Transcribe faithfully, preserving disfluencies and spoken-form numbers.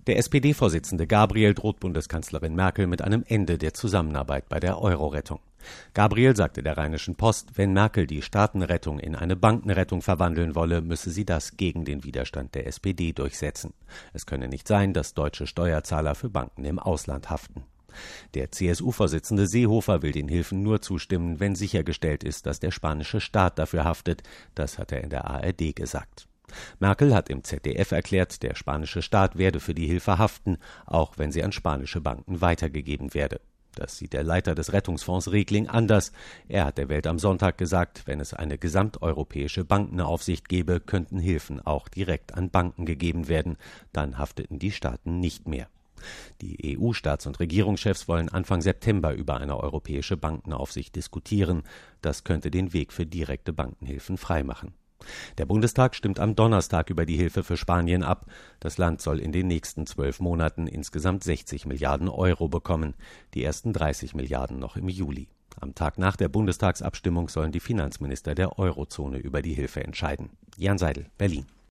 Der S P D-Vorsitzende Gabriel droht Bundeskanzlerin Merkel mit einem Ende der Zusammenarbeit bei der Euro-Rettung. Gabriel sagte der Rheinischen Post, wenn Merkel die Staatenrettung in eine Bankenrettung verwandeln wolle, müsse sie das gegen den Widerstand der S P D durchsetzen. Es könne nicht sein, dass deutsche Steuerzahler für Banken im Ausland haften. Der C S U-Vorsitzende Seehofer will den Hilfen nur zustimmen, wenn sichergestellt ist, dass der spanische Staat dafür haftet. Das hat er in der A R D gesagt. Merkel hat im Z D F erklärt, der spanische Staat werde für die Hilfe haften, auch wenn sie an spanische Banken weitergegeben werde. Das sieht der Leiter des Rettungsfonds Regling anders. Er hat der Welt am Sonntag gesagt, wenn es eine gesamteuropäische Bankenaufsicht gäbe, könnten Hilfen auch direkt an Banken gegeben werden. Dann hafteten die Staaten nicht mehr. Die E U-Staats- und Regierungschefs wollen Anfang September über eine europäische Bankenaufsicht diskutieren. Das könnte den Weg für direkte Bankenhilfen freimachen. Der Bundestag stimmt am Donnerstag über die Hilfe für Spanien ab. Das Land soll in den nächsten zwölf Monaten insgesamt sechzig Milliarden Euro bekommen, die ersten dreißig Milliarden noch im Juli. Am Tag nach der Bundestagsabstimmung sollen die Finanzminister der Eurozone über die Hilfe entscheiden. Jan Seidel, Berlin.